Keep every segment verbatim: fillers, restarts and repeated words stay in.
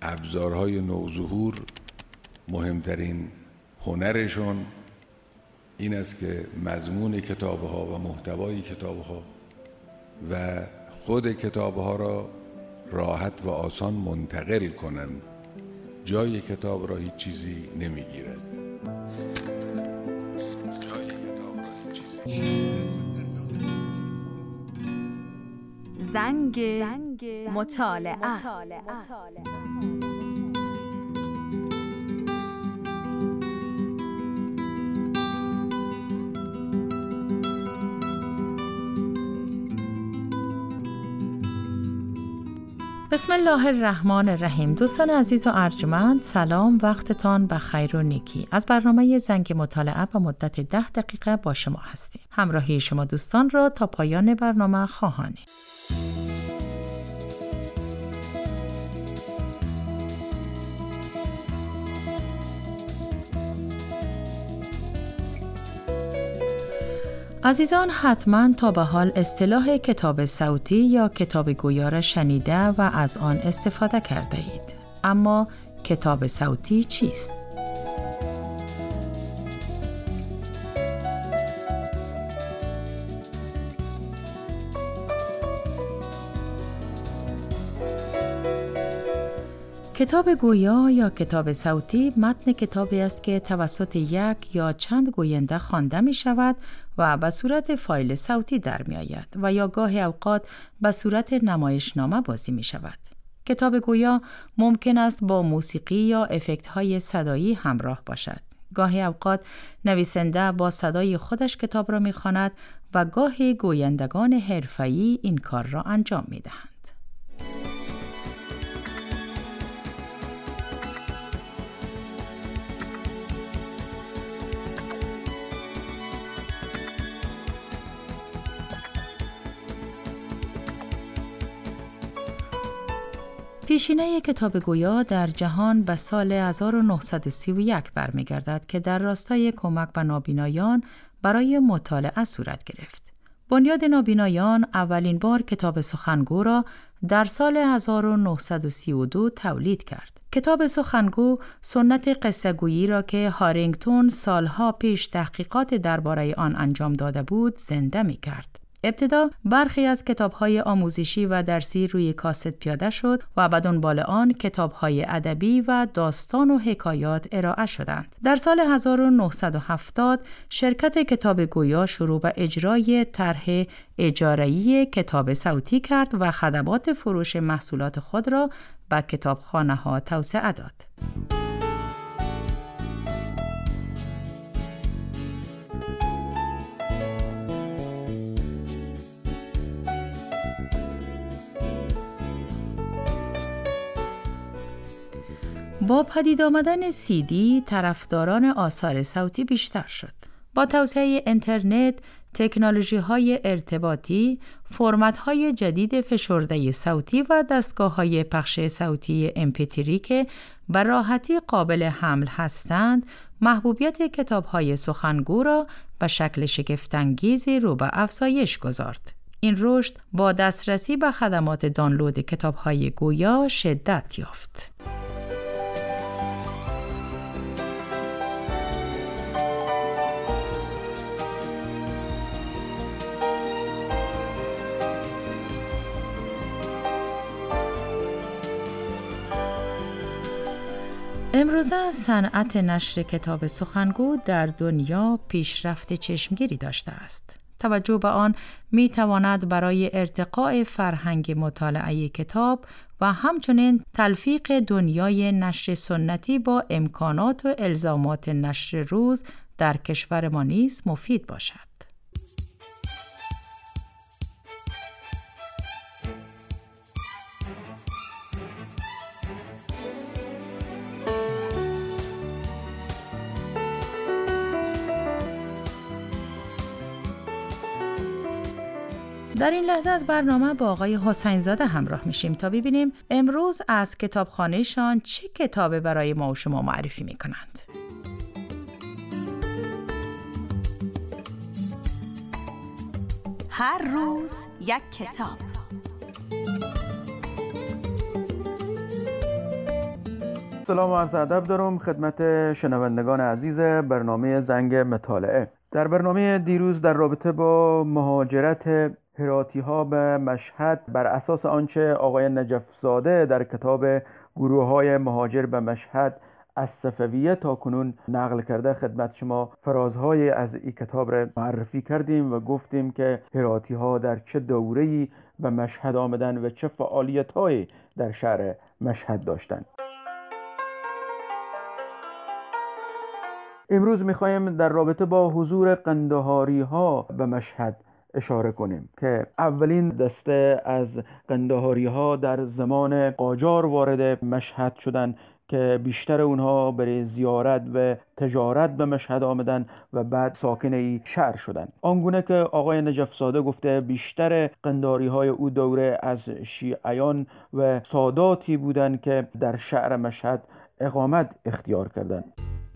ابزارهای نوظهور مهمترین هنرشون این است که مضمون کتاب‌ها و محتوای کتاب‌ها و خود کتاب‌ها را راحت و آسان منتقل کنند. جای کتاب را هیچ چیزی نمیگیرد. جای کتاب را هیچ چیزی زنگ مطالعه. بسم الله الرحمن الرحیم. دوستان عزیز و ارجمند، سلام، وقتتان بخیر و نیکی. از برنامه زنگ مطالعه به مدت ده دقیقه با شما هستیم. همراهی شما دوستان را تا پایان برنامه خواهانیم. عزیزان، حتما تا به حال اصطلاح کتاب صوتی یا کتاب گویا را شنیده و از آن استفاده کرده اید. اما کتاب صوتی چیست؟ کتاب گویا یا کتاب صوتی متن کتابی است که توسط یک یا چند گوینده خوانده می شود و به صورت فایل صوتی در می آید و یا گاهی اوقات به صورت نمایشنامه بازی می شود. کتاب گویا ممکن است با موسیقی یا افکت های صدایی همراه باشد. گاهی اوقات نویسنده با صدای خودش کتاب را می خواند و گاهی گویندگان حرفه‌ای این کار را انجام می دهند. پیشینه کتاب گویا در جهان به سال هزار و نهصد و سی و یک برمیگردد که در راستای کمک به نابینایان برای مطالعه صورت گرفت. بنیاد نابینایان اولین بار کتاب سخنگو را در سال هزار و نهصد و سی و دو تولید کرد. کتاب سخنگو سنت قصه‌گویی را که هارینگتون سالها پیش تحقیقات درباره آن انجام داده بود زنده می کرد. ابتدا برخی از کتاب‌های آموزشی و درسی روی کاست پیاده شد و به دنبال آن کتاب‌های ادبی و داستان و حکایات ارائه شدند. در سال هزار و نهصد و هفتاد شرکت کتاب گویا شروع به اجرای طرح اجاره‌ای کتاب صوتی کرد و خدمات فروش محصولات خود را به کتابخانه‌ها توسعه داد. با پدید آمدن سی دی، طرفداران آثار صوتی بیشتر شد. با توسعه اینترنت، تکنولوژی‌های ارتباطی، فرمت‌های جدید فشرده صوتی و دستگاه‌های پخش صوتی ام پی تری که به راحتی قابل حمل هستند، محبوبیت کتاب‌های سخنگو را به شکل شگفت‌انگیزی رو به افزایش گذارد. این رشد با دسترسی به خدمات دانلود کتاب‌های گویا شدت یافت. امروزه صنعت نشر کتاب سخنگو در دنیا پیشرفت چشمگیری داشته است. توجه به آن می تواند برای ارتقاء فرهنگ مطالعه کتاب و همچنین تلفیق دنیای نشر سنتی با امکانات و الزامات نشر روز در کشور ما نیز مفید باشد. در این لحظه از برنامه با آقای حسین زاده همراه میشیم تا ببینیم امروز از کتابخانه‌شان چه کتابی برای ما و شما معرفی میکنند. هر روز یک کتاب. سلام و عرض ادب دارم خدمت شنوندگان عزیز برنامه زنگ مطالعه. در برنامه دیروز در رابطه با مهاجرت هراتی ها به مشهد بر اساس آنچه آقای نجف‌زاده در کتاب گروه های مهاجر به مشهد از صفویه تا کنون نقل کرده خدمت شما فرازهای از این کتاب را معرفی کردیم و گفتیم که هراتی ها در چه دوره‌ای به مشهد آمدن و چه فعالیت هایی در شهر مشهد داشتند. امروز میخوایم در رابطه با حضور قندهاری ها به مشهد اشاره کنیم که اولین دسته از قندهاری ها در زمان قاجار وارد مشهد شدند که بیشتر اونها برای زیارت و تجارت به مشهد آمدن و بعد ساکن ای شهر شدند. آنگونه که آقای نجف‌زاده گفته بیشتر قندهاری های او دوره از شیعیان و ساداتی بودند که در شهر مشهد اقامت اختیار کردند.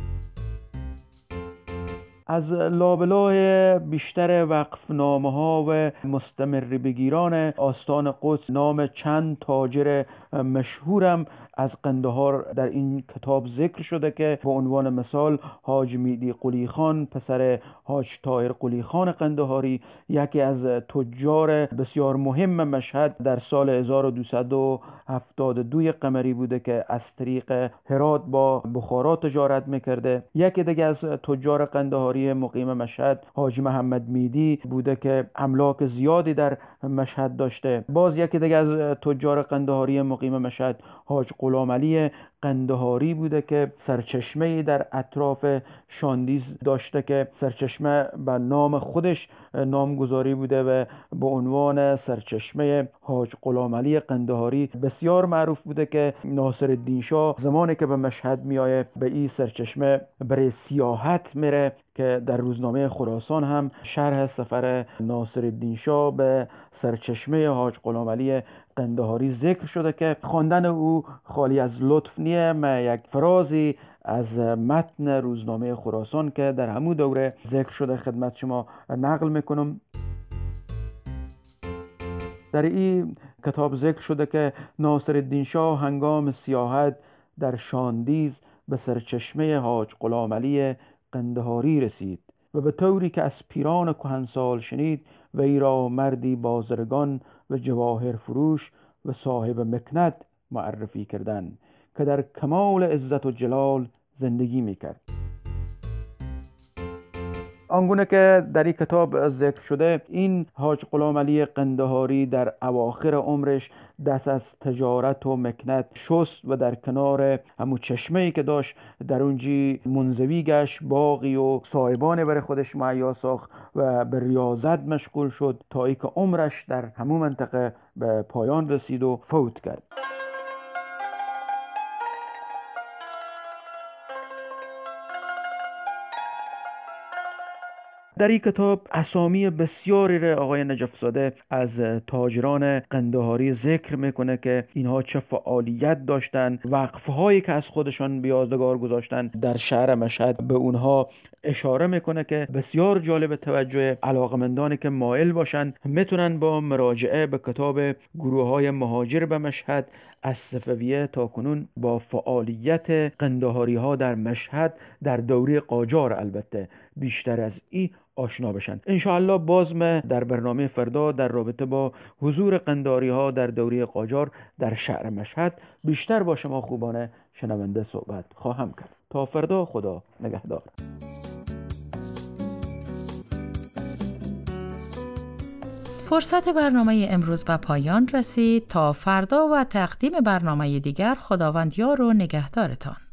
از لابلای بیشتر وقفنامه ها و مستمر بگیران آستان قدس نام چند تاجر مشهورم از قندهار در این کتاب ذکر شده که به عنوان مثال حاج میدی قلی خان پسر حاج طاهر قلی خان قندهاری یکی از تجار بسیار مهم مشهد در سال هزار و دویست و هفتاد و دو قمری بوده که از طریق هرات با بخارا تجارت میکرده. یکی دیگه از تجار قندهاری مقیم مشهد حاج محمد میدی بوده که املاک زیادی در مشهد داشته. باز یکی دیگه از تجار قندهاری مقیم مشهد حاج غلام علی قندهاری بوده که سرچشمه‌ای در اطراف شاندیز داشته که سرچشمه به نام خودش نامگذاری بوده و به عنوان سرچشمه حاج غلام علی قندهاری بسیار معروف بوده که ناصرالدین شاه زمانی که به مشهد میایه به این سرچشمه برای سیاحت میره که در روزنامه خراسان هم شرح سفر ناصرالدین شاه به سرچشمه حاج غلام علی قندهاری ذکر شده که خواندن او خالی از لطف نیه. من یک فرازی از متن روزنامه خراسان که در همون دوره ذکر شده خدمت شما نقل میکنم. در این کتاب ذکر شده که ناصرالدین شاه هنگام سیاحت در شاندیز به سرچشمه حاج غلام علی قندهاری رسید و به طوری که از پیران کهنسال شنید و ای را مردی بازرگان و جواهر فروش و صاحب مکنت معرفی کردند که در کمال عزت و جلال زندگی میکرد. آنگونه که در این کتاب ذکر شده این حاج غلام علی قندهاری در اواخر عمرش دست از تجارت و مکنت شست و در کنار همون چشمه‌ای که داشت در اونجی منزوی گشت، باغی و صاحبانه برای خودش مهیا ساخت و به ریاضت مشغول شد تا ای که عمرش در همون منطقه به پایان رسید و فوت کرد. در این کتاب اسامی بسیاری را آقای نجف‌زاده از تاجران قندهاری ذکر میکنه که اینها چه فعالیت داشتن، وقفهایی که از خودشان به یادگار گذاشتن در شهر مشهد به اونها اشاره میکنه که بسیار جالب توجه علاقمندانی که مایل باشن میتونن با مراجعه به کتاب گروه های مهاجر به مشهد از صفویه تا کنون با فعالیت قندهاری ها در مشهد در دوره قاجار البته بیشتر از این آشنا بشن. انشاءالله باز من در برنامه فردا در رابطه با حضور قندهاری ها در دوره قاجار در شهر مشهد بیشتر با شما خوبان شنونده صحبت خواهم کرد. تا فردا، خدا نگهدار. فرصت برنامه امروز به پایان رسید. تا فردا و تقدیم برنامه دیگر خداوند یار و نگهدارتان.